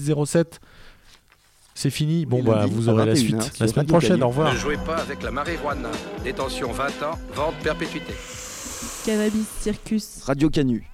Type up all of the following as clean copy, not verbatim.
06 07. C'est fini. Bon, vous aurez la suite la semaine prochaine. Au revoir. Ne jouez pas avec la marijuana. Détention 20 ans, vente perpétuité. Cannabis Circus. Radio Canu.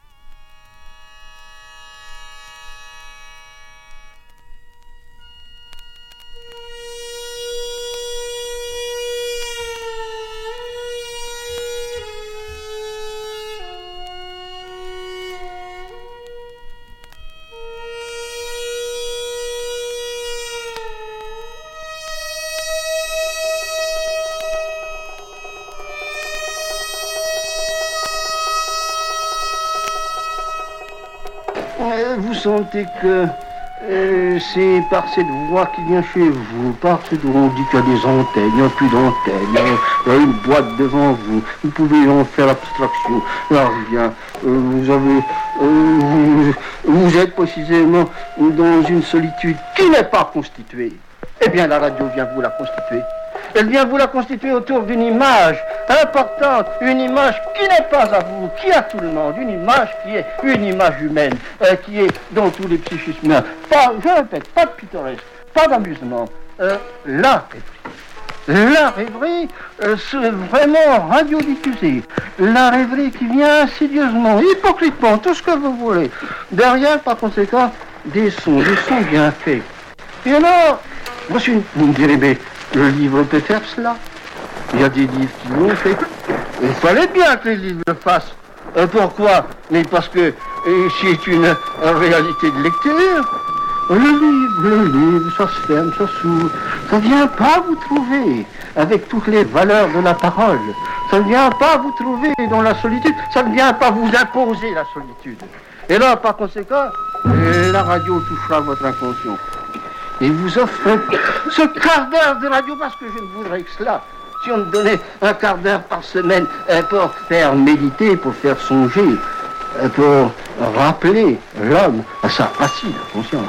Vous sentez que c'est par cette voix qui vient chez vous, par cette voix, on dit qu'il y a des antennes, il n'y a plus d'antennes, il y a une boîte devant vous, vous pouvez en faire abstraction, là rien, vous êtes précisément dans une solitude qui n'est pas constituée. Eh bien la radio vient vous la constituer. Elle vient vous la constituer autour d'une image importante, une image qui n'est pas à vous, qui est à tout le monde, une image qui est une image humaine, qui est dans tous les psychismes humains. Pas, je répète, pas de pittoresque, pas d'amusement, la rêverie. La rêverie, c'est vraiment radiodiffusée. La rêverie qui vient insidieusement, hypocritement, tout ce que vous voulez. Derrière, par conséquent, des sons bien faits. Et alors, vous me direz, mais le livre peut faire cela. Il y a des livres qui l'ont fait. Il fallait bien que les livres le fassent. Pourquoi? Mais parce que c'est une réalité de lecture. Le livre, ça se ferme, ça s'ouvre. Ça ne vient pas vous trouver avec toutes les valeurs de la parole. Ça ne vient pas vous trouver dans la solitude. Ça ne vient pas vous imposer la solitude. Et là, par conséquent, la radio touchera votre inconscient. Et vous offre ce quart d'heure de radio parce que je ne voudrais que cela. Si on me donnait un quart d'heure par semaine pour faire méditer, pour faire songer, pour rappeler l'homme à sa racine conscience.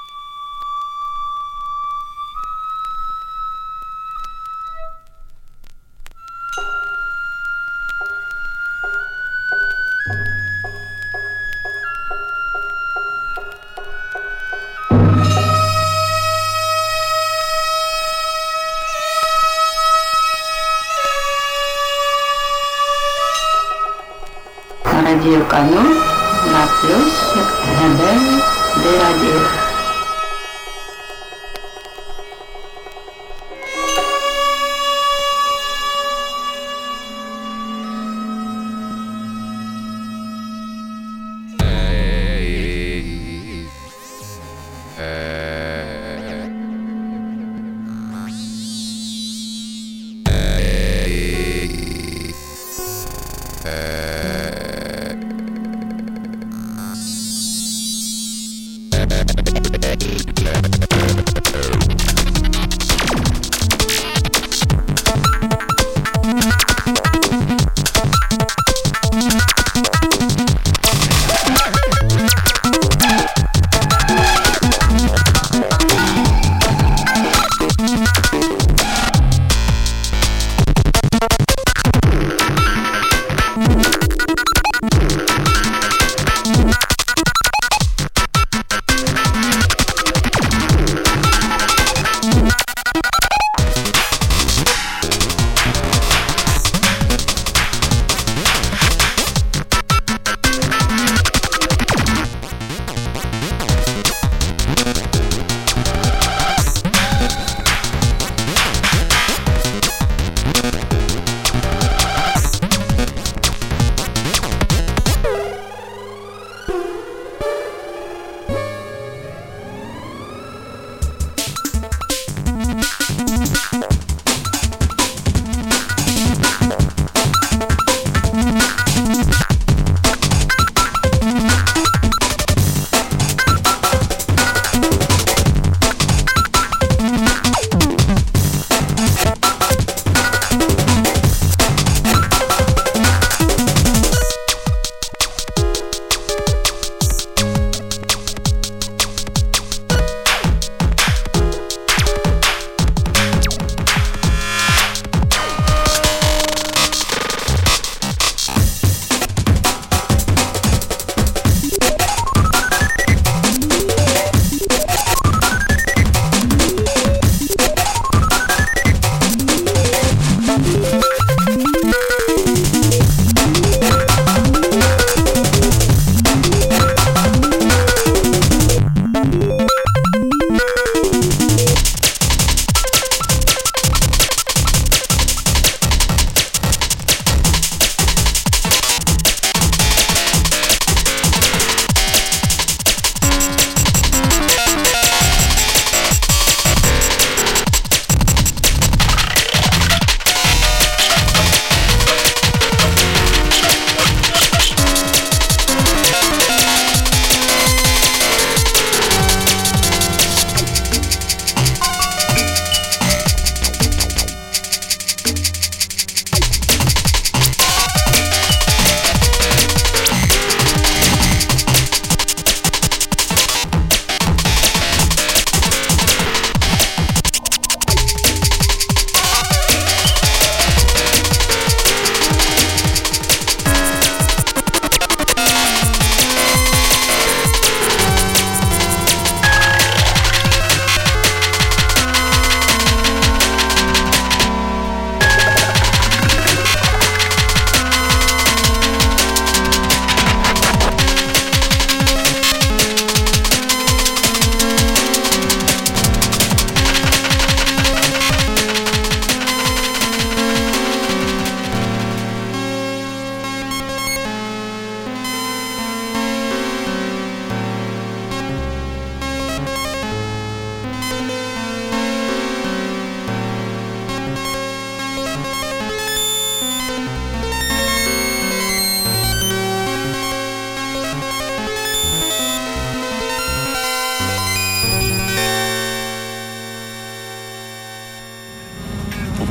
Radio Canu, la plus rebelle des radios.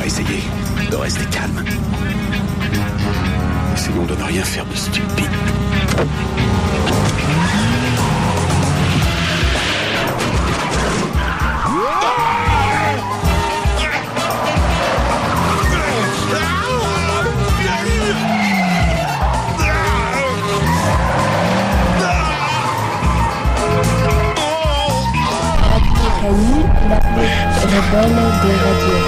essayer de rester calme. Essayons de ne rien faire de stupide. La plus rebelle des radios.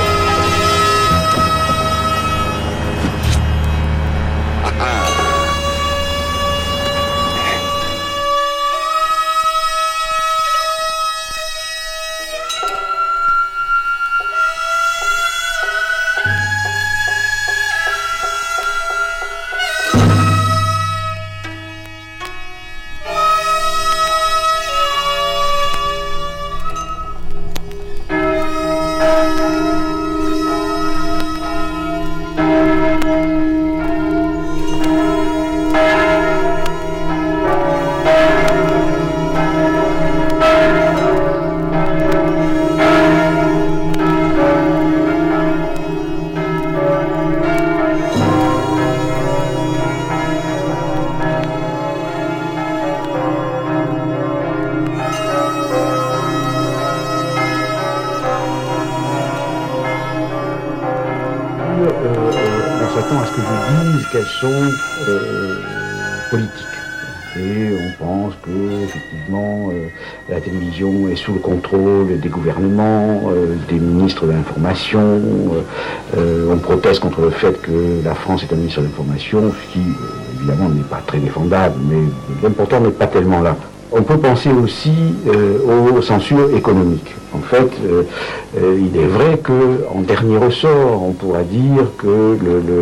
Qu'elles sont politiques. Et on pense que, effectivement, la télévision est sous le contrôle des gouvernements, des ministres de l'information. On proteste contre le fait que la France est un ministre de l'information, ce qui, évidemment, n'est pas très défendable, mais l'important n'est pas tellement là. On peut penser aussi aux censures économiques. En fait, il est vrai qu'en dernier ressort, on pourra dire que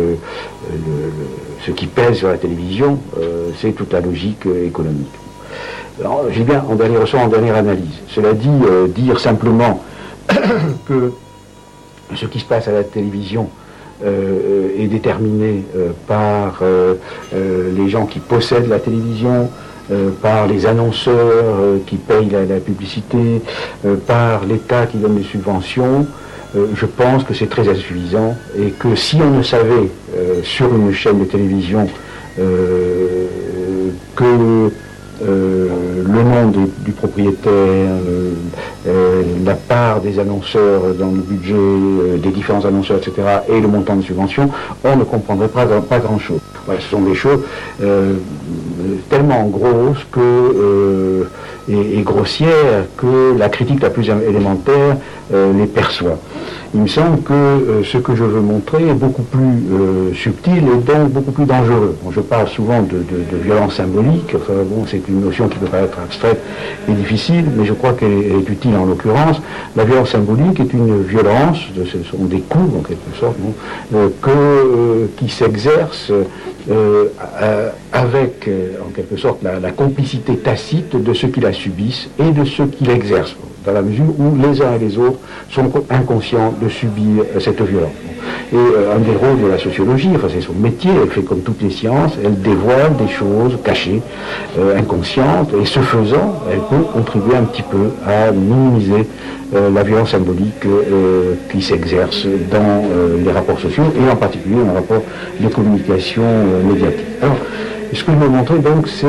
ce qui pèse sur la télévision, c'est toute la logique économique. Alors, j'ai bien en dernier ressort, en dernière analyse. Cela dit, dire simplement que ce qui se passe à la télévision est déterminé par les gens qui possèdent la télévision, par les annonceurs qui payent la publicité, par l'État qui donne des subventions, je pense que c'est très insuffisant et que si on ne savait sur une chaîne de télévision que le nom du propriétaire, la part des annonceurs dans le budget, des différents annonceurs, etc., et le montant de subvention, on ne comprendrait pas grand-chose. Voilà, ce sont des choses tellement grosses et grossières que la critique la plus élémentaire les perçoit. Il me semble que ce que je veux montrer est beaucoup plus subtil et donc beaucoup plus dangereux. Bon, je parle souvent de violence symbolique, enfin, bon, c'est une notion qui peut paraître abstraite et difficile, mais je crois qu'elle est utile en l'occurrence. La violence symbolique est une violence, ce sont des coups en quelque sorte, qui s'exerce avec en quelque sorte la complicité tacite de ceux qui la subissent et de ceux qui l'exercent, dans la mesure où les uns et les autres sont inconscients de subir cette violence. Et un des rôles de la sociologie, enfin c'est son métier, elle fait comme toutes les sciences, elle dévoile des choses cachées, inconscientes, et ce faisant, elle peut contribuer un petit peu à minimiser la violence symbolique qui s'exerce dans les rapports sociaux, et en particulier dans les rapports de communication médiatique. Alors, ce que je veux montrer donc, c'est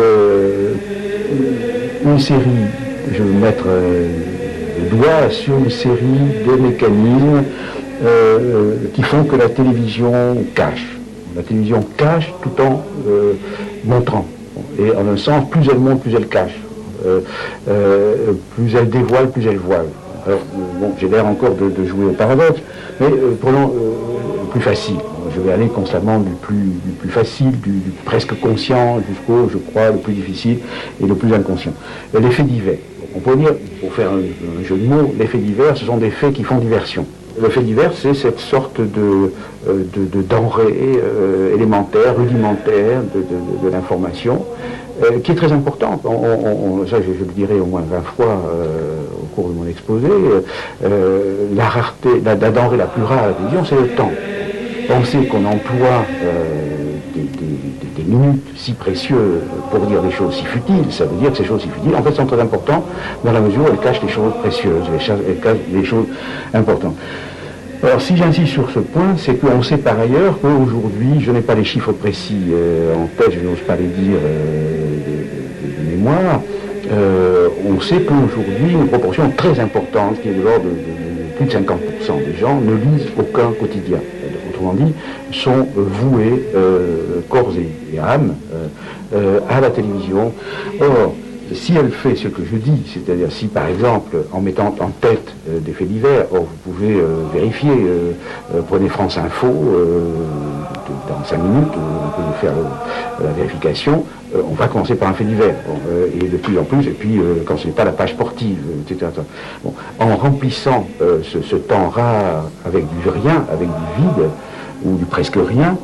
une série, je vais mettre le doigt sur une série de mécanismes qui font que la télévision cache. La télévision cache tout en montrant. Et en un sens, plus elle montre, plus elle cache. Plus elle dévoile, plus elle voile. Alors, bon, j'ai l'air encore de jouer au paradoxe, mais prenons le plus facile. Je vais aller constamment du plus facile, du presque conscient, jusqu'au, je crois, le plus difficile et le plus inconscient. Les faits divers. On peut dire, pour faire un jeu de mots, les faits divers, ce sont des faits qui font diversion. Le fait divers, c'est cette sorte de denrée élémentaire, rudimentaire de l'information, qui est très importante. Ça, je le dirai au moins 20 fois au cours de mon exposé. La rareté, la denrée la plus rare à la télévision, c'est le temps. Penser qu'on emploie des minutes si précieuses pour dire des choses si futiles, ça veut dire que ces choses si futiles, en fait, sont très importantes dans la mesure où elles cachent des choses précieuses, elles cachent des choses importantes. Alors si j'insiste sur ce point, c'est qu'on sait par ailleurs qu'aujourd'hui, je n'ai pas les chiffres précis en tête, je n'ose pas les dire de mémoire, on sait qu'aujourd'hui, une proportion très importante, qui est de l'ordre de plus de 50% des gens, ne lisent aucun quotidien. Autrement dit, sont voués corps et âme à la télévision. Or, si elle fait ce que je dis, c'est-à-dire si par exemple, en mettant en tête des faits divers, or vous pouvez vérifier, prenez France Info, dans 5 minutes, on peut faire la vérification, on va commencer par un fait divers, et de plus en plus, et puis quand ce n'est pas la page sportive, etc. Bon, en remplissant ce temps rare avec du rien, avec du vide, ou du presque rien,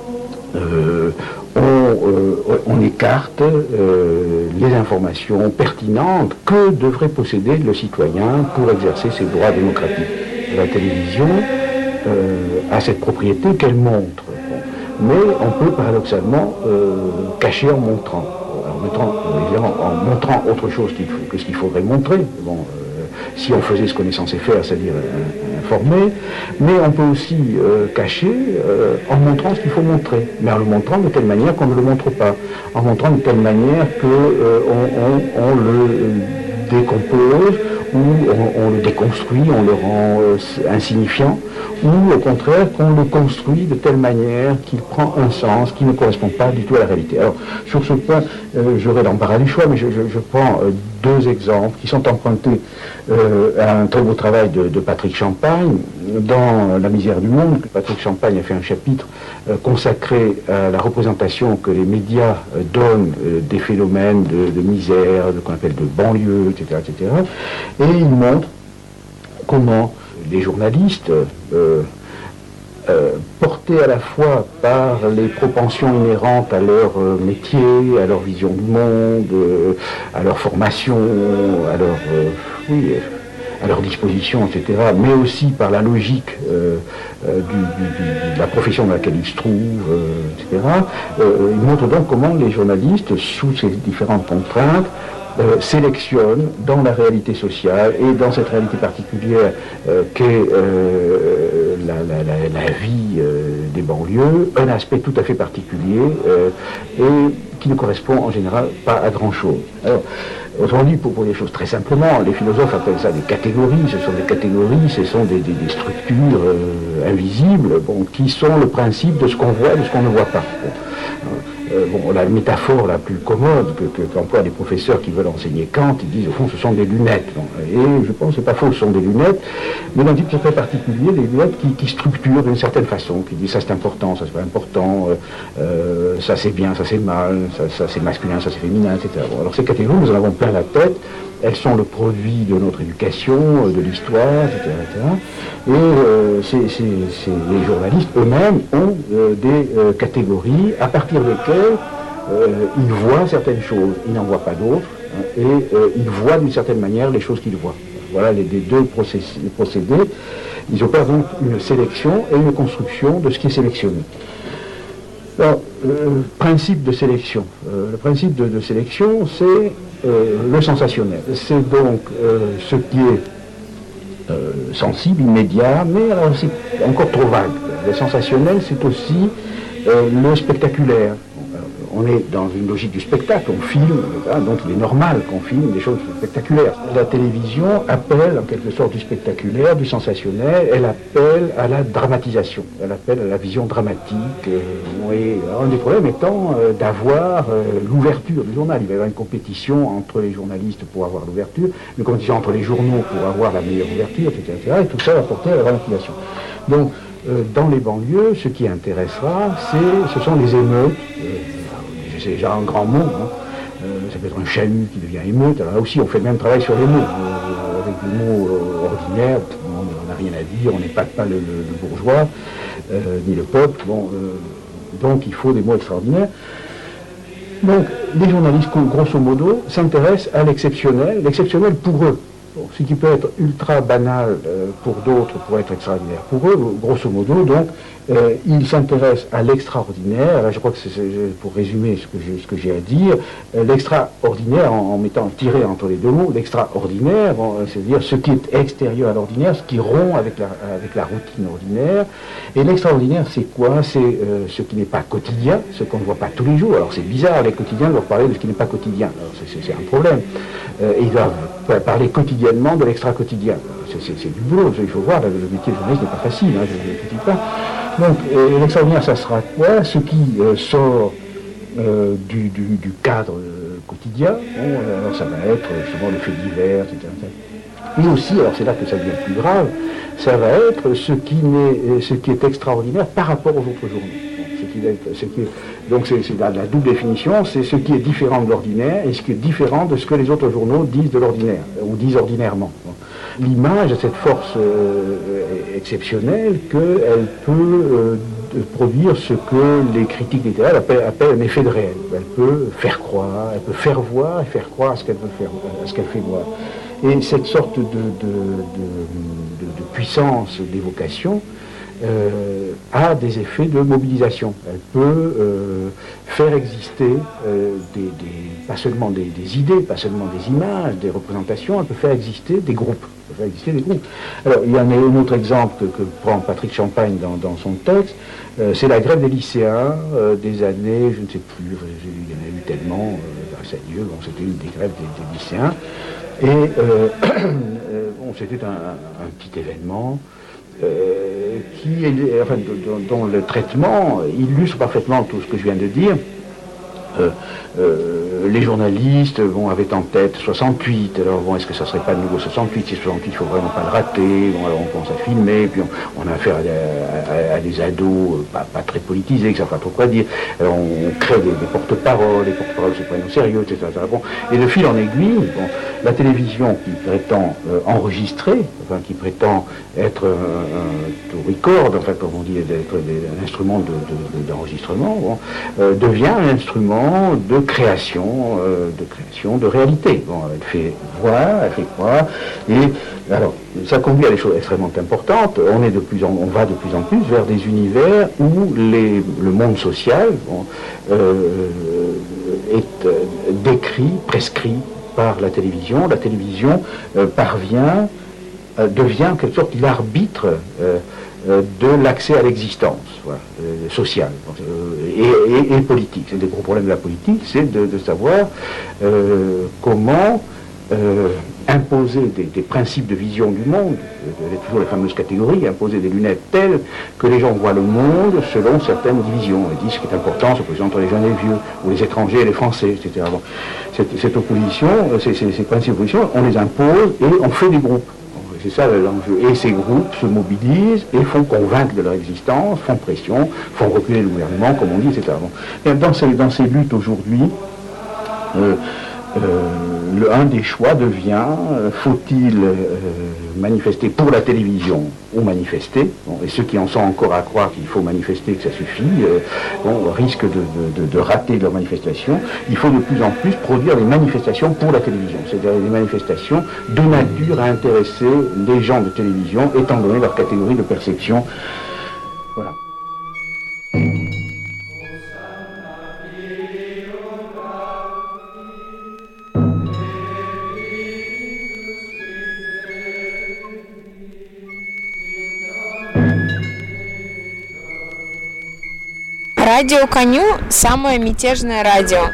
on écarte les informations pertinentes que devrait posséder le citoyen pour exercer ses droits démocratiques. La télévision a cette propriété qu'elle montre, mais on peut paradoxalement cacher en montrant. Évidemment, en montrant autre chose que ce qu'il faudrait montrer. Bon, si on faisait ce qu'on est censé faire, c'est-à-dire informer, mais on peut aussi cacher en montrant ce qu'il faut montrer, mais en le montrant de telle manière qu'on ne le montre pas, en montrant de telle manière qu'on le décompose, ou on le déconstruit, on le rend insignifiant, ou au contraire qu'on le construit de telle manière qu'il prend un sens qui ne correspond pas du tout à la réalité. Alors sur ce point, j'aurais l'embarras du choix, mais je prends 2 exemples qui sont empruntés à un très beau travail de Patrick Champagne dans La misère du monde. Patrick Champagne a fait un chapitre consacré à la représentation que les médias donnent des phénomènes de misère, de qu'on appelle de banlieue, etc., etc. Et il montre comment les journalistes, portés à la fois par les propensions inhérentes à leur métier, à leur vision du monde, à leur formation, à leur disposition, etc., mais aussi par la logique de la profession dans laquelle ils se trouvent, etc., il montre donc comment les journalistes, sous ces différentes contraintes, sélectionne dans la réalité sociale et dans cette réalité particulière qu'est la vie des banlieues, un aspect tout à fait particulier et qui ne correspond en général pas à grand-chose. Alors, autrement dit, pour des choses très simplement, les philosophes appellent ça des catégories, ce sont des catégories, ce sont des structures invisibles, bon, qui sont le principe de ce qu'on voit et de ce qu'on ne voit pas. La métaphore la plus commode qu'emploient les professeurs qui veulent enseigner Kant, ils disent au fond ce sont des lunettes. Et je pense que c'est pas faux, ce sont des lunettes, mais d'un type très particulier, des lunettes qui structurent d'une certaine façon, qui disent ça c'est important, ça c'est pas important, ça c'est bien, ça c'est mal, ça c'est masculin, ça c'est féminin, etc. Bon, alors ces catégories, nous en avons plein la tête, elles sont le produit de notre éducation, de l'histoire, etc., etc. Et les journalistes eux-mêmes ont des catégories à partir desquelles ils voient certaines choses, ils n'en voient pas d'autres, et ils voient d'une certaine manière les choses qu'ils voient. Voilà les 2 procédés. Ils opèrent donc une sélection et une construction de ce qui est sélectionné. Alors, principe de sélection. Le principe de sélection, c'est le sensationnel. C'est donc ce qui est sensible, immédiat, mais alors c'est encore trop vague. Le sensationnel, c'est aussi le spectaculaire. On est dans une logique du spectacle, on filme, donc il est normal qu'on filme des choses spectaculaires. La télévision appelle en quelque sorte du spectaculaire, du sensationnel, elle appelle à la dramatisation, elle appelle à la vision dramatique. Et un des problèmes étant d'avoir l'ouverture du journal. Il va y avoir une compétition entre les journalistes pour avoir l'ouverture, une compétition entre les journaux pour avoir la meilleure ouverture, etc. Et tout ça va porter à la dramatisation. Donc, dans les banlieues, ce qui intéressera, ce sont les émeutes. C'est déjà un grand mot, hein. Ça peut être un chahut qui devient émeute. Alors là aussi, on fait le même travail sur les mots. Avec des mots ordinaires, on n'a rien à dire, on n'épate pas le bourgeois, ni le peuple. Bon, donc il faut des mots extraordinaires. Donc, les journalistes, grosso modo, s'intéressent à l'exceptionnel pour eux. Bon, ce qui peut être ultra banal pour d'autres, pour être extraordinaire pour eux, grosso modo, donc, ils s'intéressent à l'extraordinaire. Là, je crois que c'est pour résumer ce que j'ai à dire, l'extraordinaire, en mettant tiré entre les deux mots, l'extraordinaire, bon, c'est-à-dire ce qui est extérieur à l'ordinaire, ce qui rompt avec la routine ordinaire. Et l'extraordinaire, c'est quoi? C'est ce qui n'est pas quotidien, ce qu'on ne voit pas tous les jours. Alors c'est bizarre, les quotidiens doivent parler de ce qui n'est pas quotidien. Alors, c'est un problème. Ils doivent parler quotidiennement de l'extra-quotidien. C'est du boulot, il faut voir, le métier de journaliste n'est pas facile, hein, je ne le critique pas. Donc, l'extraordinaire, ça sera quoi? Ce qui sort du cadre quotidien. Bon, alors ça va être souvent le fait divers, etc. Mais aussi, alors c'est là que ça devient plus grave, ça va être ce qui est extraordinaire par rapport aux autres journaux. Donc c'est la double définition, c'est ce qui est différent de l'ordinaire et ce qui est différent de ce que les autres journaux disent de l'ordinaire, ou disent ordinairement. L'image a cette force exceptionnelle qu'elle peut produire ce que les critiques littéraires appellent un effet de réel. Elle peut faire croire, elle peut faire voir et faire croire à ce qu'elle fait voir. Et cette sorte de puissance d'évocation a des effets de mobilisation. Elle peut faire exister pas seulement des idées, pas seulement des images, des représentations, elle peut faire exister des groupes. Alors, il y en a un autre exemple que prend Patrick Champagne dans son texte, c'est la grève des lycéens des années, je ne sais plus, il y en a eu tellement, grâce à Dieu, bon, c'était une des grèves des lycéens, et bon, c'était un petit événement dont le traitement illustre parfaitement tout ce que je viens de dire. Les journalistes avaient en tête 68, alors bon, est-ce que ça serait pas de nouveau 68? Si 68, il faut vraiment pas le rater. Bon, alors on commence à filmer, puis on a affaire à des ados pas très politisés, que ça ne savent pas trop quoi dire. Alors on crée des porte-paroles, les porte-paroles se prennent au sérieux, etc. Bon. Et de fil en aiguille, bon, la télévision qui prétend enregistrer, enfin qui prétend être un record, enfin comme on dit, d'être un instrument d'enregistrement, bon, devient un instrument de création, de réalité. Bon, elle fait voir, elle fait croire, et alors ça conduit à des choses extrêmement importantes. On va de plus en plus vers des univers où le monde social est décrit, prescrit par la télévision. La télévision devient en quelque sorte l'arbitre de l'accès à l'existence, voilà, sociale et politique. C'est des gros problèmes de la politique, c'est de savoir comment imposer des principes de vision du monde, toujours les fameuses catégories, imposer des lunettes telles que les gens voient le monde selon certaines divisions. Ils disent ce qui est important, c'est par exemple entre les jeunes et les vieux, ou les étrangers et les Français, etc. Bon, cette opposition, ces principes d'opposition, on les impose et on fait des groupes. C'est ça l'enjeu. Et ces groupes se mobilisent et font convaincre de leur existence, font pression, font reculer le gouvernement, comme on dit, etc. Bon. Et dans ces luttes aujourd'hui, un des choix devient, faut-il manifester pour la télévision ou manifester, bon, et ceux qui en sont encore à croire qu'il faut manifester, que ça suffit, risquent de rater leur manifestation. Il faut de plus en plus produire des manifestations pour la télévision, c'est-à-dire des manifestations de nature à intéresser les gens de télévision, étant donné leur catégorie de perception. Voilà. Радио Коню – самое мятежное радио.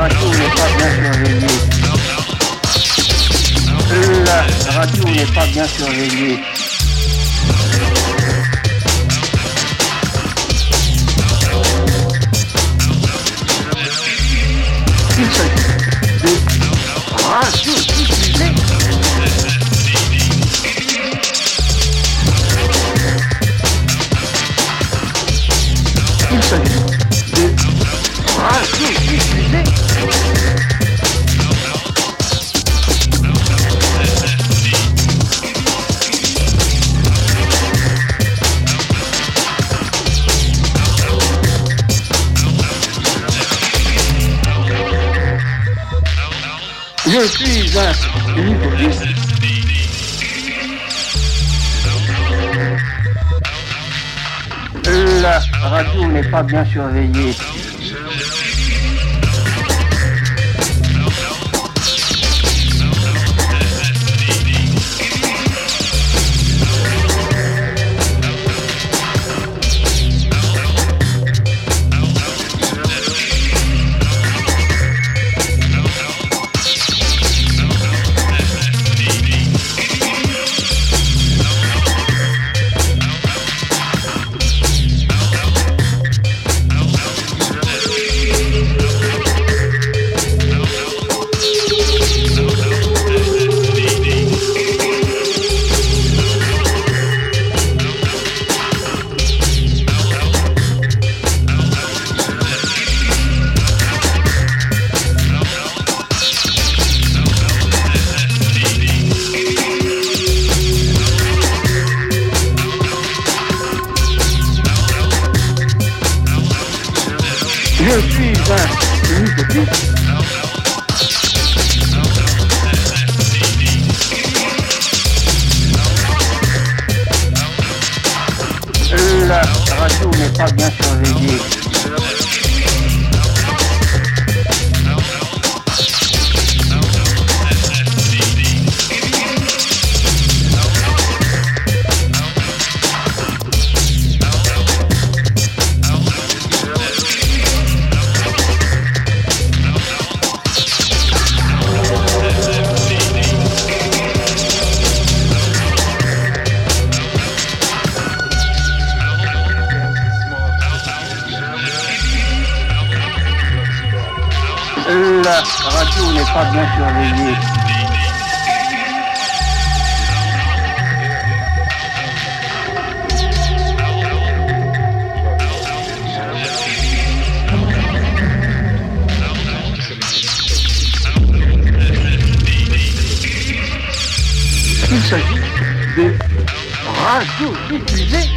radio n'est pas bien surveillée. La radio n'est pas bien surveillée. Il s'agit de radio diffusée. Il s'agit de radio diffusée. Je suis un hypocrite. La radio n'est pas bien surveillée. Je suis un hypocrite. La radio n'est pas bien surveillée. La radio n'est pas bien surveillée. Il s'agit de radio diffusée.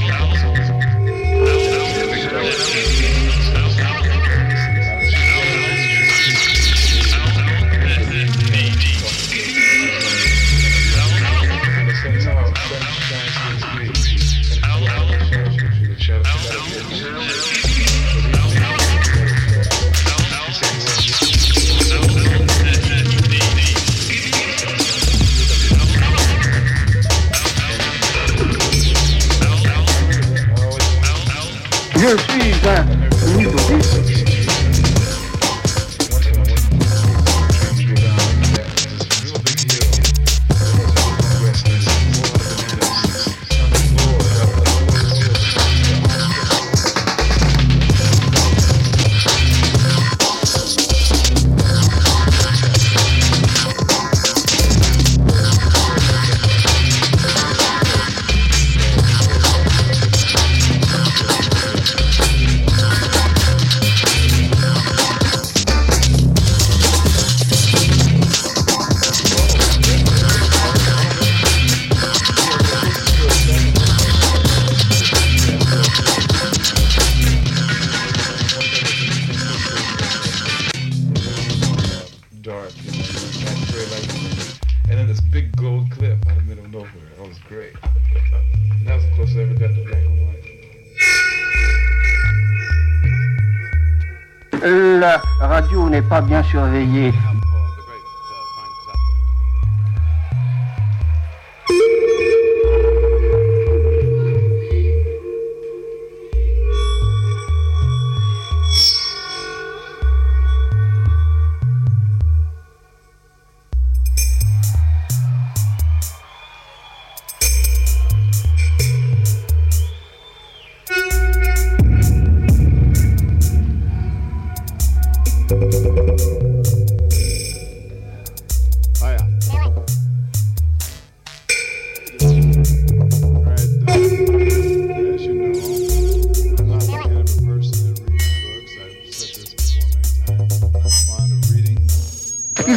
Je suis un hypocrite. La radio n'est pas bien surveillée.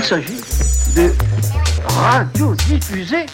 s'agit de radiodiffuser.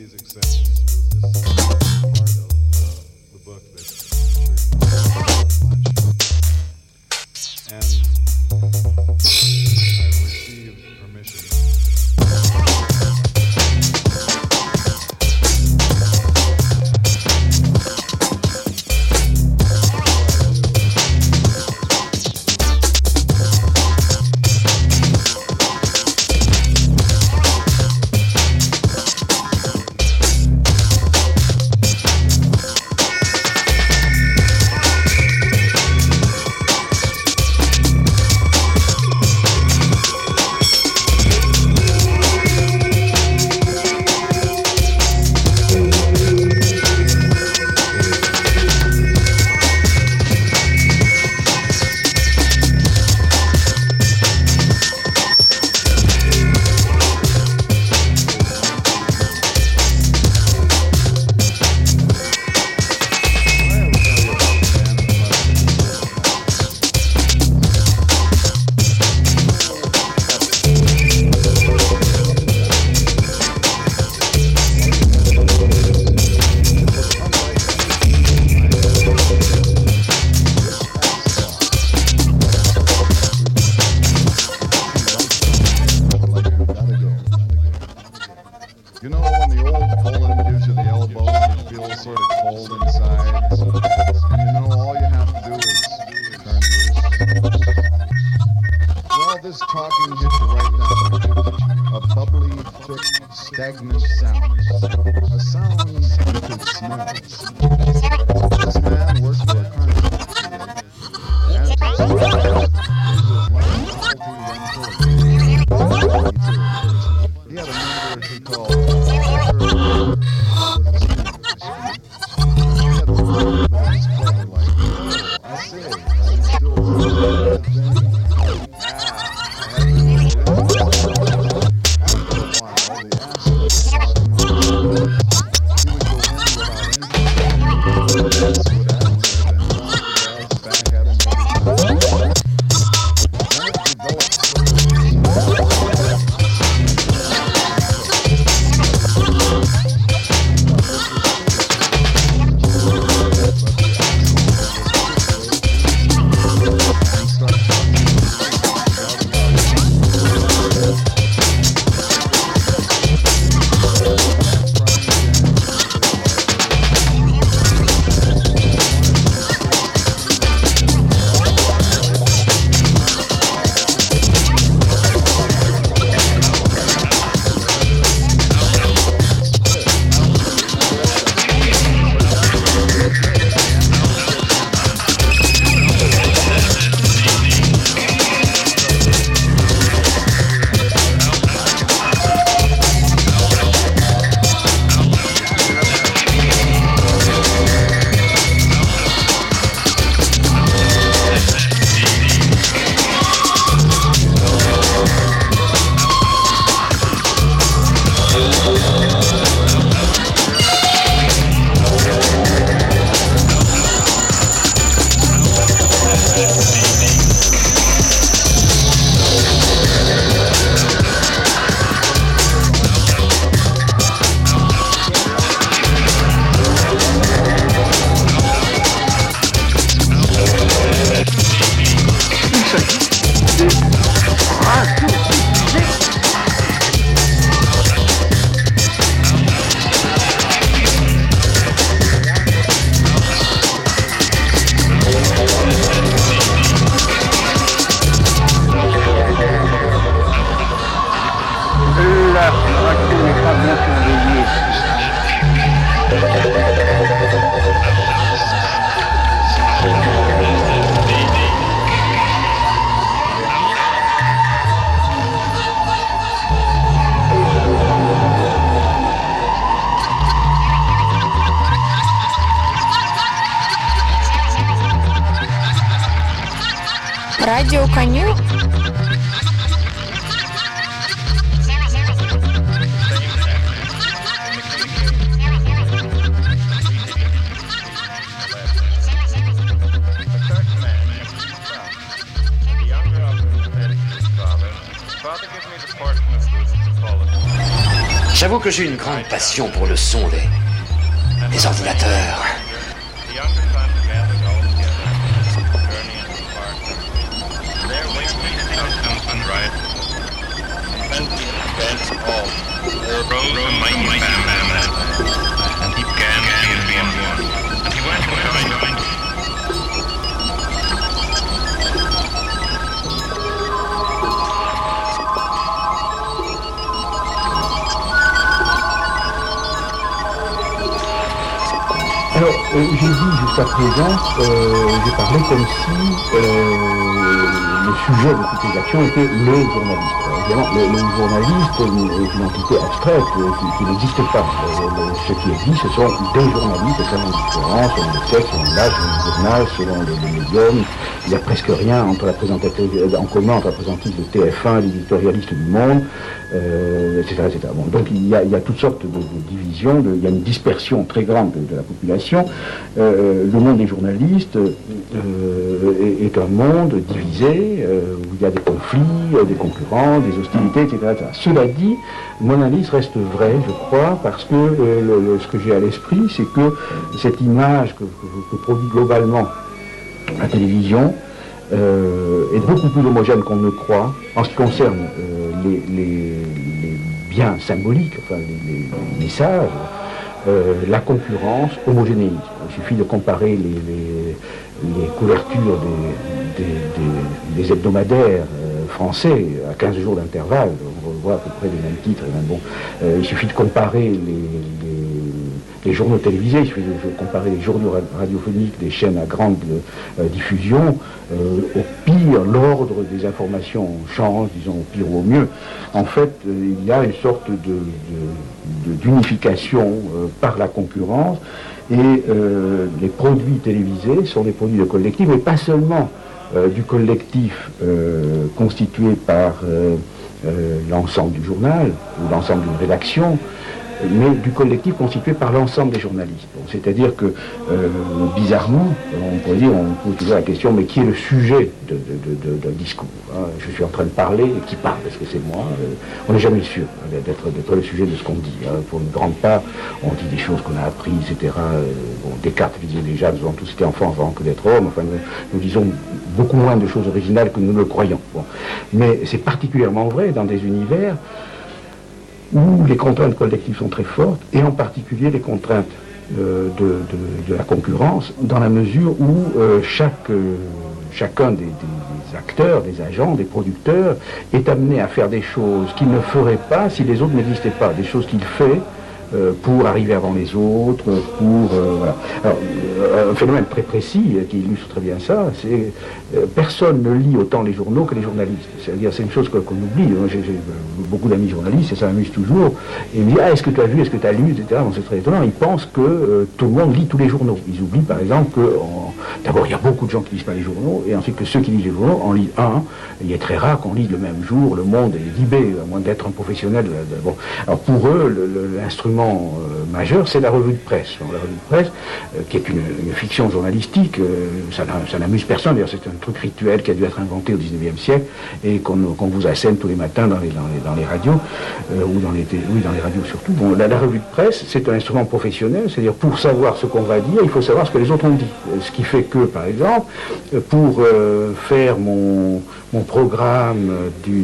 Радио Коню. Father, give me the part. J'avoue que j'ai une grande passion pour le son des ordinateurs. Alors, j'ai dit jusqu'à présent, j'ai parlé comme si le sujet de toutes les actions était les journalistes. Évidemment, le journaliste est une entité abstraite qui n'existe pas. Ce qui existe, ce sont des journalistes, ça a une différence selon le sexe, selon l'âge, selon le journal, selon le médium. Il n'y a presque rien en commun entre la présentatrice de TF1 et l'éditorialiste du Monde, etc., etc. Bon, donc il y a toutes sortes de divisions, il y a une dispersion très grande de la population. Le monde des journalistes est un monde divisé, où il y a des conflits, des concurrents, des hostilités, etc., etc. Cela dit, mon analyse reste vraie, je crois, parce que ce que j'ai à l'esprit, c'est que cette image que produit globalement la télévision est beaucoup plus homogène qu'on ne le croit en ce qui concerne les biens symboliques, enfin les messages, la concurrence homogénéise. Il suffit de comparer les couvertures des hebdomadaires français à 15 jours d'intervalle. On voit à peu près les mêmes titres. Et même bon, il suffit de comparer les journaux télévisés, il suffit de comparer les journaux radiophoniques des chaînes à grande diffusion. Au pire, l'ordre des informations change, disons au pire ou au mieux. En fait, il y a une sorte d'unification par la concurrence, et les produits télévisés sont des produits de collectif, mais pas seulement du collectif constitué par l'ensemble du journal ou l'ensemble d'une rédaction, mais du collectif constitué par l'ensemble des journalistes. Bon, c'est-à-dire que, bizarrement, on pose toujours la question, mais qui est le sujet d'un discours, hein? Je suis en train de parler, et qui parle, parce que c'est moi. On n'est jamais sûr d'être le sujet de ce qu'on dit. Hein. Pour une grande part, on dit des choses qu'on a apprises, etc. Bon, Descartes disait déjà, nous avons tous été enfants avant que d'être hommes. Enfin, nous disons beaucoup moins de choses originales que nous le croyons. Bon. Mais c'est particulièrement vrai dans des univers où les contraintes collectives sont très fortes, et en particulier les contraintes de la concurrence, dans la mesure où chacun des acteurs, des agents, des producteurs est amené à faire des choses qu'il ne ferait pas si les autres n'existaient pas, des choses qu'il fait pour arriver avant les autres, voilà. Alors, un phénomène très précis qui illustre très bien ça, c'est personne ne lit autant les journaux que les journalistes. C'est-à-dire, c'est une chose qu'on oublie. J'ai beaucoup d'amis journalistes et ça m'amuse toujours. Et ils me disent, est-ce que tu as vu, est-ce que tu as lu, etc. Bon, c'est très étonnant. Ils pensent que tout le monde lit tous les journaux. Ils oublient, par exemple, que d'abord, il y a beaucoup de gens qui ne lisent pas les journaux, et ensuite que ceux qui lisent les journaux en lisent un. Il est très rare qu'on lise le même jour Le Monde et Libé, à moins d'être un professionnel. Bon. Alors pour eux, l'instrument majeur, c'est la revue de presse. Alors, la revue de presse, qui est une fiction journalistique, ça n'amuse personne. D'ailleurs, c'est un truc rituel qui a dû être inventé au XIXe siècle et qu'on vous assène tous les matins dans les radios, ou dans les radios surtout. Bon, la revue de presse, c'est un instrument professionnel, c'est-à-dire pour savoir ce qu'on va dire, il faut savoir ce que les autres ont dit. Ce qui fait que, par exemple, pour faire mon programme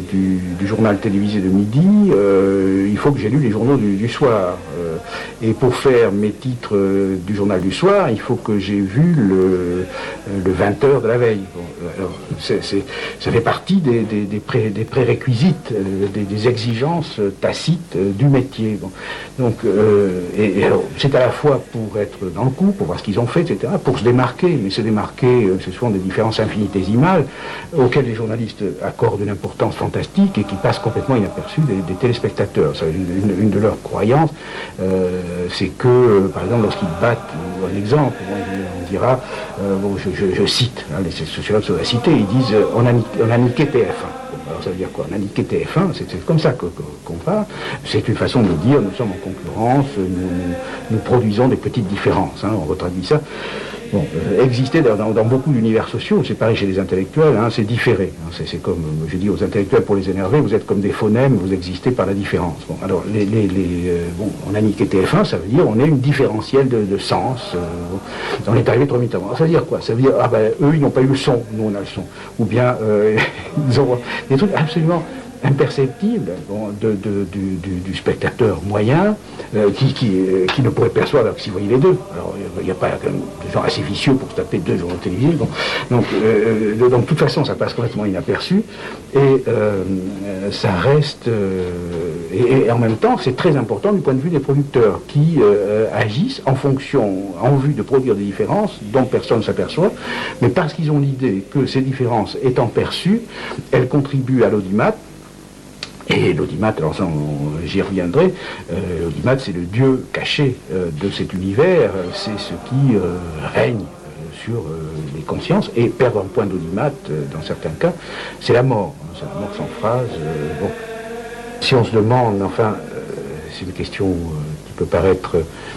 du journal télévisé de midi, il faut que j'ai lu les journaux du soir. Et pour faire mes titres du journal du soir, il faut que j'ai vu le 20h de la veille. Bon, alors, ça fait partie des prérequisites, des exigences tacites du métier. Bon. Donc, et alors, c'est à la fois pour être dans le coup, pour voir ce qu'ils ont fait, etc., pour se démarquer, mais se démarquer, ce sont des différences infinitésimales auxquelles les journalistes accordent une importance fantastique et qui passent complètement inaperçues des téléspectateurs. Ça, une de leurs croyances, c'est que, par exemple, lorsqu'ils battent, un exemple, on dira, je cite, hein, les sociologues sont à citer, ils disent on a niqué TF1. Alors ça veut dire quoi? On a niqué TF1, c'est comme ça qu'on parle. C'est une façon de dire nous sommes en concurrence, nous produisons des petites différences, hein, on retraduit ça. exister dans beaucoup d'univers sociaux, c'est pareil chez les intellectuels, c'est différé. C'est comme, je dis aux intellectuels pour les énerver, vous êtes comme des phonèmes, vous existez par la différence. Bon, alors, on a niqué TF1, ça veut dire on est une différentielle de sens. On est arrivé trop vite avant. Ça veut dire quoi? Ça veut dire, eux, ils n'ont pas eu le son, nous, on a le son. Ou bien, ils ont des trucs absolument imperceptible du spectateur moyen qui ne pourrait percevoir alors que s'il voyait les deux. Alors il n'y a pas des gens assez vicieux pour se taper 2 journaux télévisés. Donc de toute façon ça passe complètement inaperçu et ça reste et en même temps c'est très important du point de vue des producteurs qui agissent en vue de produire des différences dont personne ne s'aperçoit, mais parce qu'ils ont l'idée que ces différences étant perçues, elles contribuent à l'audimat. Et l'audimat, alors ça, j'y reviendrai, l'audimat c'est le dieu caché de cet univers, c'est ce qui règne sur les consciences, et perdre un point d'audimat, dans certains cas, c'est la mort sans phrase. Bon. Si on se demande, enfin, c'est une question qui peut paraître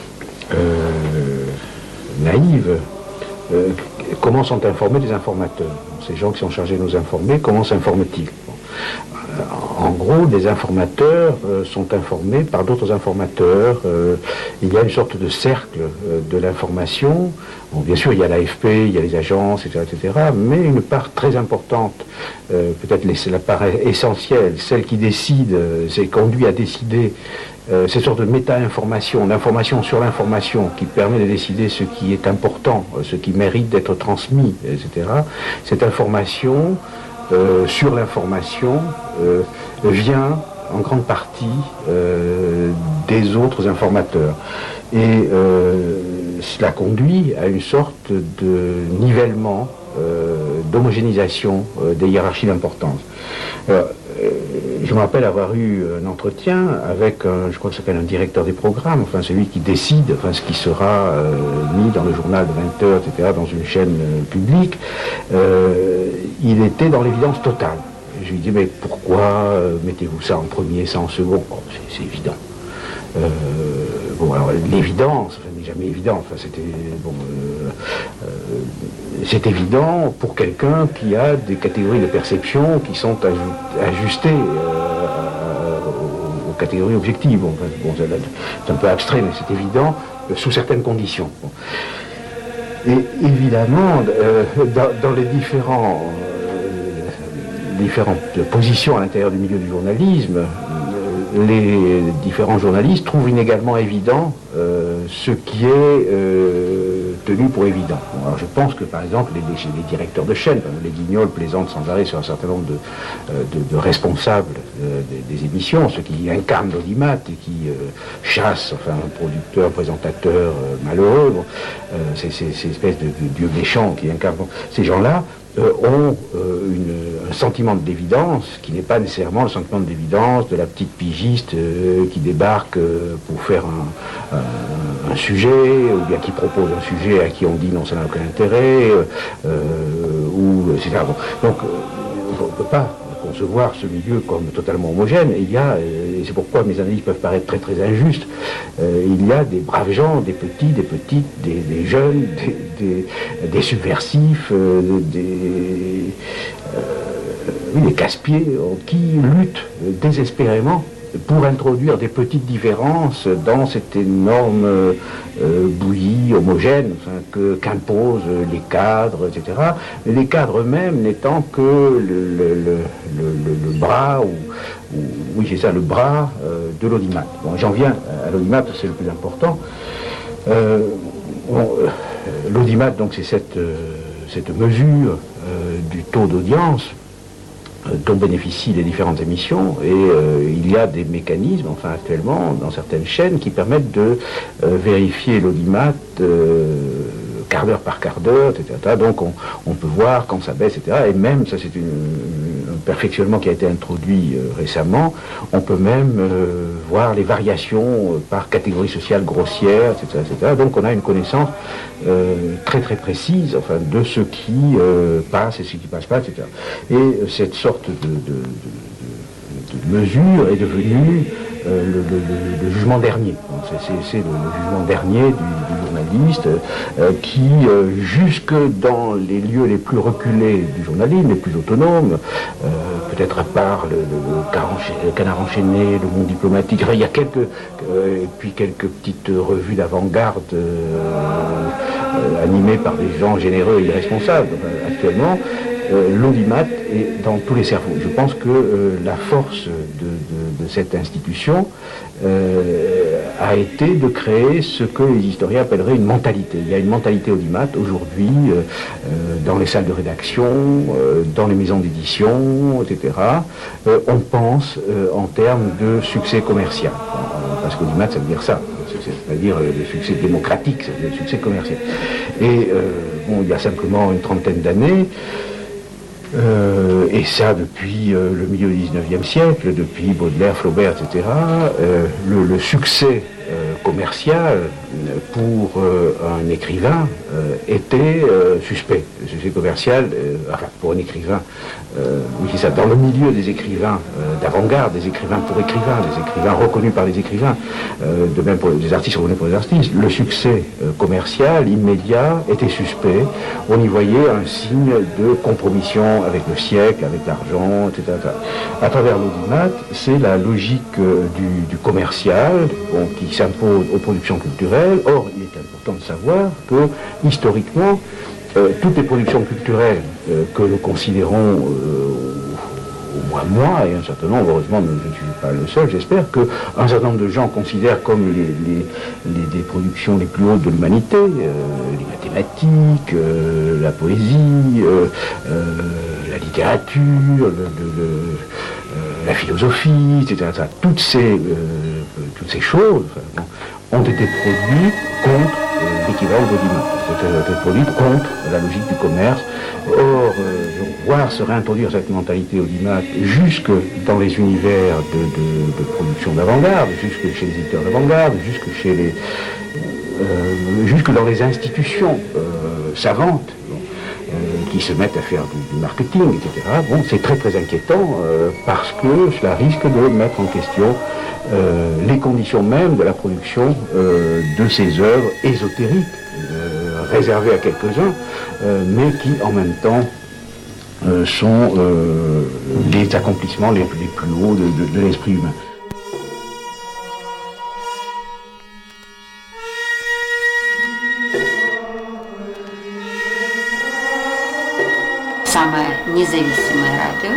naïve, comment sont informés les informateurs? Ces gens qui sont chargés de nous informer, comment s'informent-ils? En gros, les informateurs sont informés par d'autres informateurs. Il y a une sorte de cercle de l'information. Bon, bien sûr, il y a l'AFP, il y a les agences, etc., mais une part très importante, peut-être la part essentielle, celle qui décide, c'est conduit à décider cette sorte de méta-information, d'information sur l'information qui permet de décider ce qui est important, ce qui mérite d'être transmis, etc. Cette information sur l'information vient en grande partie des autres informateurs. Et cela conduit à une sorte de nivellement, d'homogénéisation des hiérarchies d'importance. Je me rappelle avoir eu un entretien avec, je crois que ça s'appelle un directeur des programmes, enfin celui qui décide, enfin ce qui sera mis dans le journal de 20h, etc., dans une chaîne publique. Il était dans l'évidence totale. Je lui dis, mais pourquoi mettez-vous ça en premier, ça en second? Oh, c'est évident. Bon, alors l'évidence, n'est jamais évident. Enfin, c'est évident pour quelqu'un qui a des catégories de perception qui sont ajustées aux catégories objectives. Bon, c'est un peu abstrait, mais c'est évident sous certaines conditions. Bon. Et évidemment, dans les différentes positions à l'intérieur du milieu du journalisme, les différents journalistes trouvent inégalement évident ce qui est tenu pour évident. Bon, alors je pense que par exemple les directeurs de chaîne, les Guignols plaisantent sans arrêt sur un certain nombre de responsables des émissions, ceux qui incarnent l'audimat et qui chassent enfin un producteur, présentateur malheureux, bon, ces espèces de dieux méchants qui incarnent. Bon, ces gens-là ont un sentiment d'évidence qui n'est pas nécessairement le sentiment d'évidence de la petite pigiste qui débarque pour faire un sujet, ou bien qui propose un sujet à qui on dit non, ça n'a aucun intérêt, ou etc. Bon. Donc on ne peut pas concevoir ce milieu comme totalement homogène. Il y a, et c'est pourquoi mes analyses peuvent paraître très très injustes, il y a des braves gens, des petits, des petites, des jeunes, des subversifs, des casse-pieds qui luttent désespérément pour introduire des petites différences dans cette énorme bouillie homogène qu'imposent les cadres, etc. Mais les cadres eux-mêmes n'étant que le bras, oui c'est ça, le bras de l'audimat. Bon, j'en viens à l'audimat, c'est le plus important. L'audimat, donc, c'est cette mesure du taux d'audience dont bénéficient les différentes émissions, et il y a des mécanismes, enfin actuellement, dans certaines chaînes, qui permettent de vérifier l'audimat quart d'heure par quart d'heure, etc. Donc on peut voir quand ça baisse, etc. Et même, ça c'est un perfectionnement qui a été introduit récemment, on peut même voir les variations par catégorie sociale grossière, etc., etc. Donc on a une connaissance très très précise, enfin, de ce qui passe et ce qui passe pas, etc. Et cette sorte de mesure est devenue le jugement dernier. C'est le jugement dernier du journaliste qui, jusque dans les lieux les plus reculés du journalisme, les plus autonomes, peut-être à part le Canard enchaîné, le Monde diplomatique, il y a quelques petites revues d'avant-garde animées par des gens généreux et irresponsables actuellement. L'audimat est dans tous les cerveaux. Je pense que la force de cette institution a été de créer ce que les historiens appelleraient une mentalité. Il y a une mentalité audimat aujourd'hui dans les salles de rédaction, dans les maisons d'édition, etc. On pense en termes de succès commercial. Parce qu'audimat, ça veut dire ça. C'est-à-dire le succès démocratique, ça veut dire le succès commercial. Et il y a simplement une trentaine d'années, et ça depuis le milieu du XIXe siècle, depuis Baudelaire, Flaubert, etc., le succès commercial pour un écrivain était suspect. Le succès commercial, pour un écrivain, oui c'est ça, dans le milieu des écrivains d'avant-garde, des écrivains pour écrivains, des écrivains reconnus par les écrivains, de même pour des artistes reconnus pour les artistes, le succès commercial immédiat était suspect. On y voyait un signe de compromission avec le siècle, avec l'argent, etc. À travers l'audimat, c'est la logique du commercial qui s'impose aux productions culturelles. Or, il est important de savoir que, historiquement, toutes les productions culturelles que nous considérons, au moins moi, et un certain nombre, heureusement, je ne suis pas le seul, j'espère, qu'un certain nombre de gens considèrent comme les productions les plus hautes de l'humanité, les mathématiques, la poésie, la littérature, la philosophie, etc. Toutes ces choses ont été produites contre l'équivalent d'audimat. Ont été produites contre la logique du commerce. Or, voir se réintroduire cette mentalité audimat jusque dans les univers de production d'avant-garde, jusque chez les éditeurs d'avant-garde, jusque dans les institutions savantes, qui se mettent à faire du marketing, etc. C'est très très inquiétant parce que cela risque de mettre en question les conditions même de la production de ces œuvres ésotériques, réservées à quelques-uns, mais qui en même temps sont les accomplissements les plus hauts de l'esprit humain. Самое независимое радио.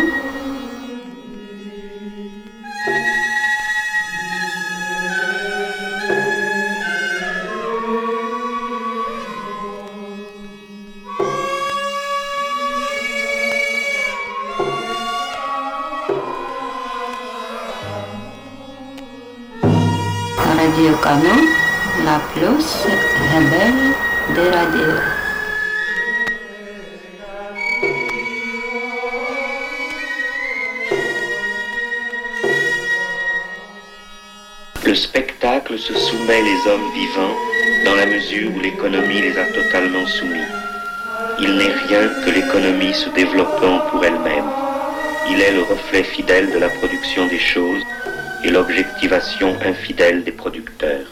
Radio Canon, la plus rebelle des radios. Le spectacle se soumet les hommes vivants dans la mesure où l'économie les a totalement soumis. Il n'est rien que l'économie se développant pour elle-même. Il est le reflet fidèle de la production des choses et l'objectivation infidèle des producteurs.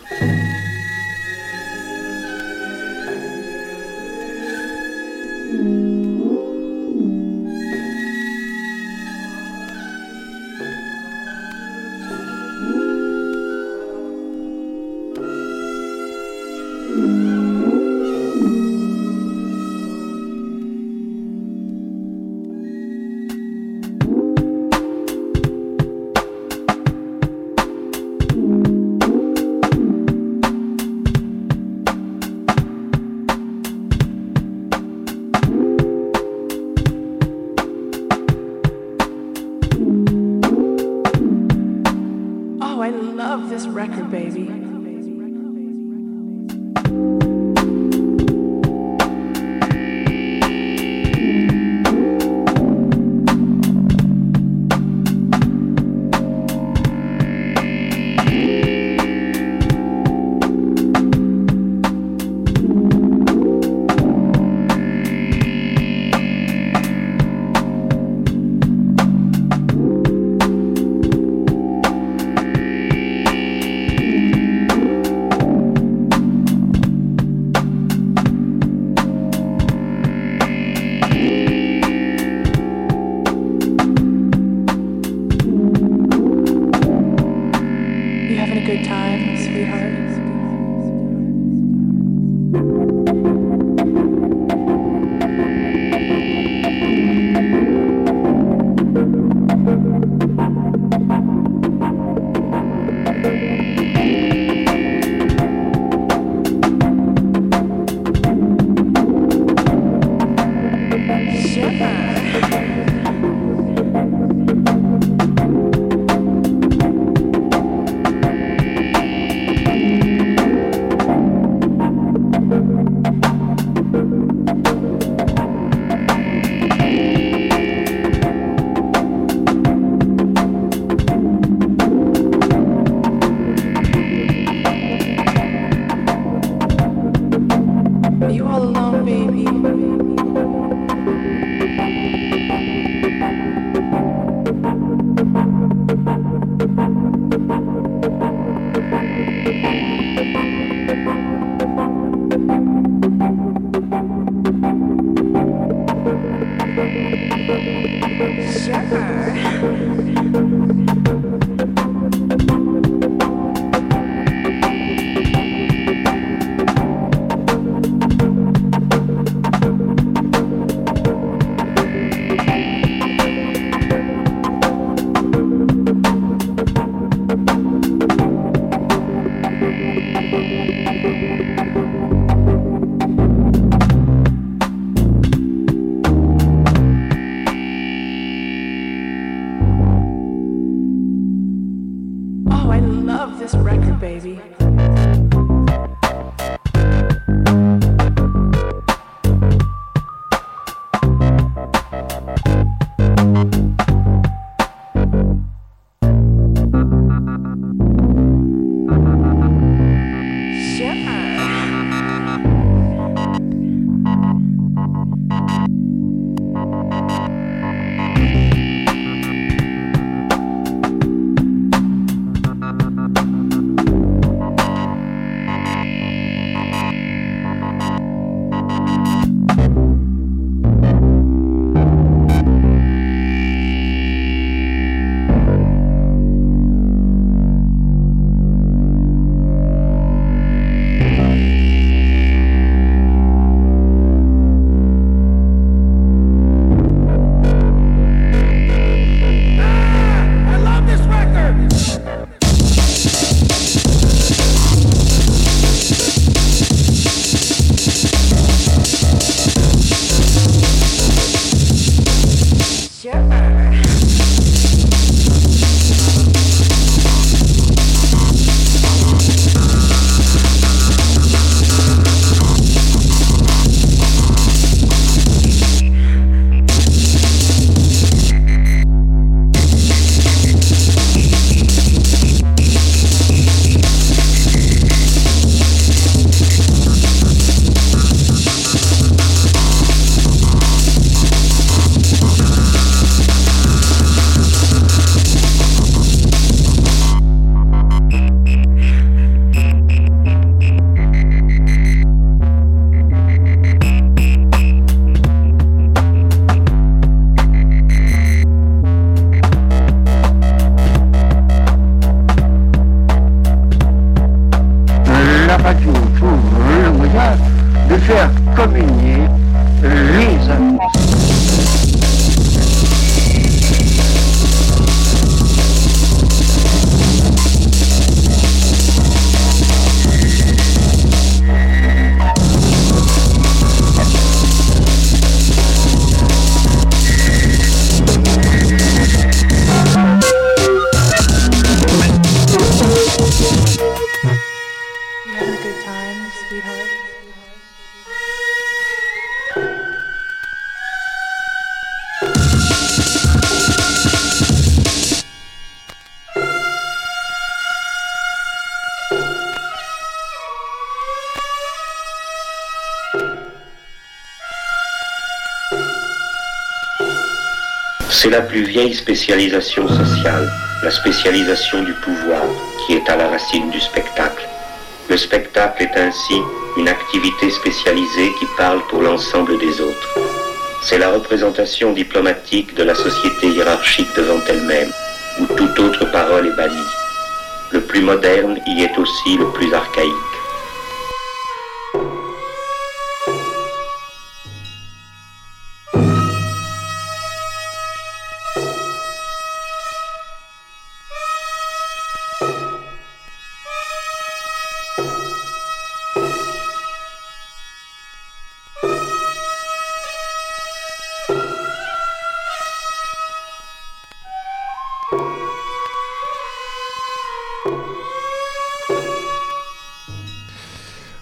C'est la plus vieille spécialisation sociale, la spécialisation du pouvoir, qui est à la racine du spectacle. Le spectacle est ainsi une activité spécialisée qui parle pour l'ensemble des autres. C'est la représentation diplomatique de la société hiérarchique devant elle-même, où toute autre parole est bannie. Le plus moderne y est aussi le plus archaïque.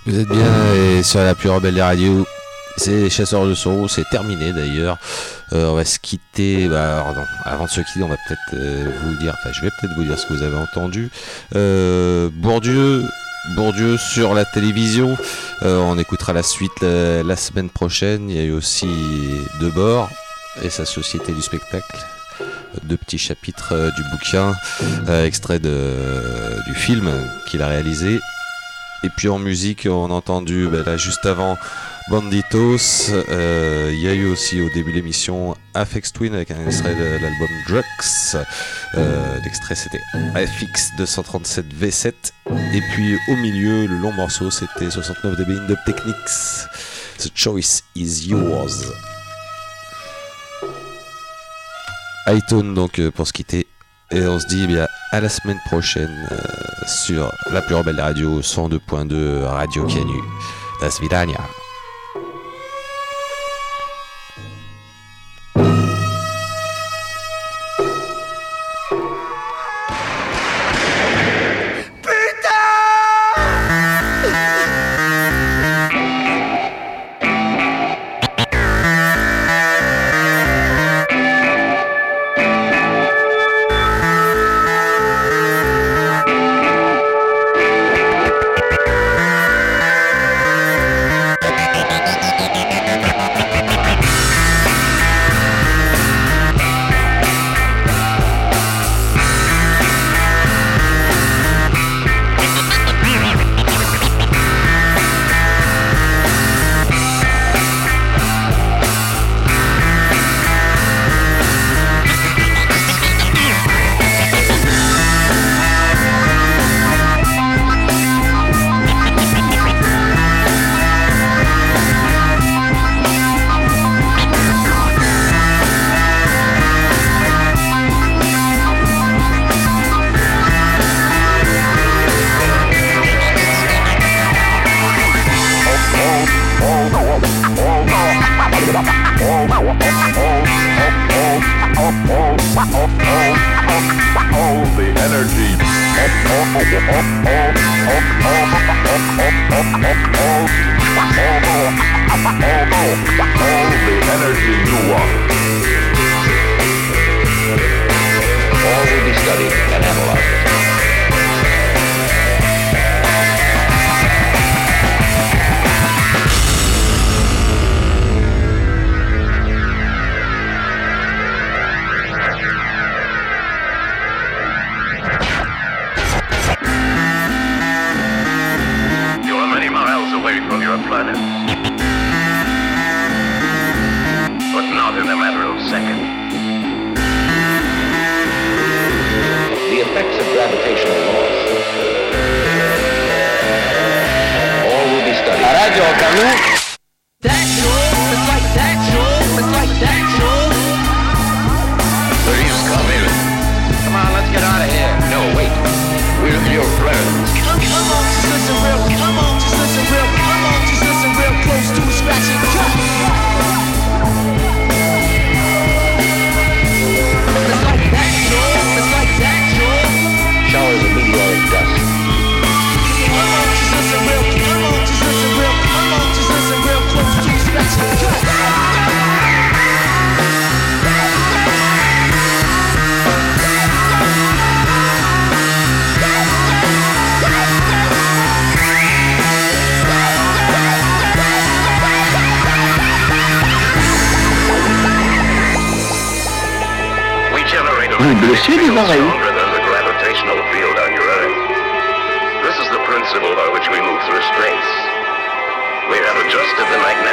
Vous êtes bien et sur la plus rebelle des radios. C'est Chasseurs de son, c'est terminé d'ailleurs. On va se quitter. Avant de se quitter, on va peut-être vous dire. Enfin, je vais peut-être vous dire ce que vous avez entendu. Bourdieu sur la télévision. On écoutera la suite la semaine prochaine. Il y a eu aussi Debord et sa société du spectacle. 2 petits chapitres du bouquin, extrait du film qu'il a réalisé. Et puis en musique, on a entendu là juste avant Banditos. Il y a eu aussi au début de l'émission Aphex Twin avec un extrait de l'album Drugs. L'extrait c'était AFX 237 V7. Et puis au milieu, le long morceau c'était 69 dB in Dub Techniques. The choice is yours. iTunes donc pour se quitter. Et on se dit à la semaine prochaine sur la plus rebelle radio 102.2 Radio Canu. Das Vidania. This is the principle by which we move through space. We have adjusted the magnetic